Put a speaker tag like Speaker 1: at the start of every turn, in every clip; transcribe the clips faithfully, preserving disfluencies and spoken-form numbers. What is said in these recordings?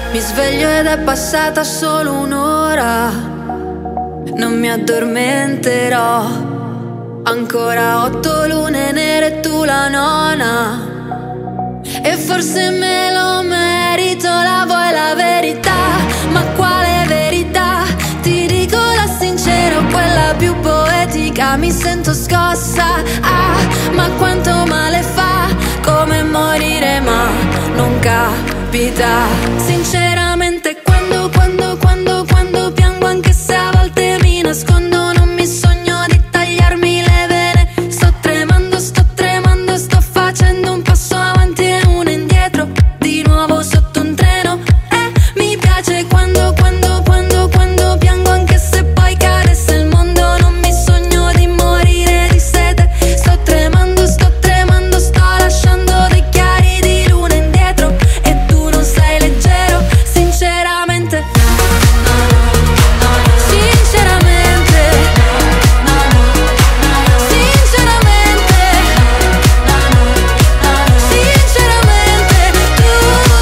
Speaker 1: Mi sveglio ed è passata solo un'ora, non mi addormenterò. Ancora otto lune nere e tu la nona, e forse me lo merito. La vuoi la verità? Ma quale verità? Ti dico la sincera o quella più poetica. Mi sento scossa, ah, ma quanto male fa. Come morire ma non capita. Sinceramente quando, quando, quando, quando piango, anche se a volte mi nascondo, non mi sogno di tagliarmi le vene. Sto tremando, sto tremando, sto facendo un passo avanti e uno indietro, di nuovo sotto un treno. E mi piace quando, quando, quando, quando piango, anche se poi cadesse il mondo. Non mi sogno di morire di sete. Sto tremando, sto tremando, sto lasciando dei chiari di luna indietro, e tu non sei leggero. Sinceramente, sinceramente, sinceramente, sinceramente tu,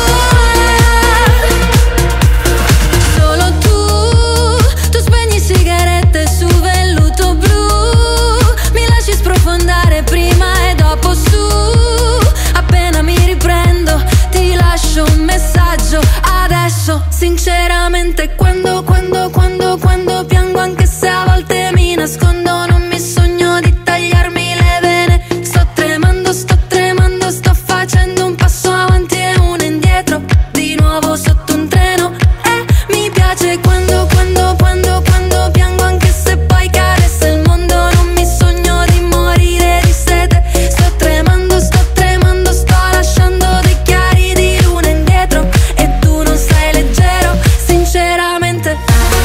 Speaker 1: solo tu, tu spegni sigarette su velluto blu, mi lasci sprofondare prima e dopo su. Appena mi riprendo ti lascio un messaggio adesso. Sinceramente quando, quando, quando, quando piango, anche se a volte mi nascondo, non mi sogno di tagliarmi le vene. Sto tremando, sto tremando, sto facendo un passo avanti e uno indietro, di nuovo sotto un treno. E mi piace quando, quando, quando, quando piango, anche se poi cadesse il mondo. Non mi sogno di morire di sete. Sto tremando, sto tremando, sto lasciando dei chiari di luna indietro, e tu non sei leggero. Sinceramente,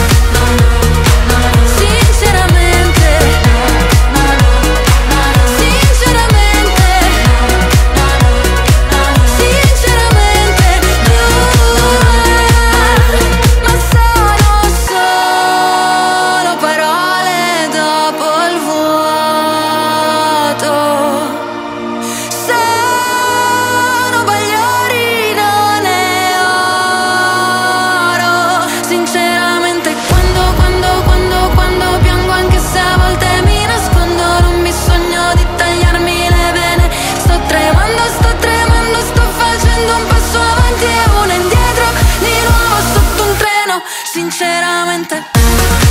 Speaker 1: sinceramente, sinceramente, sinceramente tu, ma sono solo parole dopo il vuoto. Sono bagliori, non è oro. Sinceramente quando, quando, quando, quando piango, anche se a volte mi nascondo, non mi sogno di tagliarmi le vene. Sto tremando, sto tremando, sto facendo un passo avanti e uno indietro, di nuovo sotto un treno. Sinceramente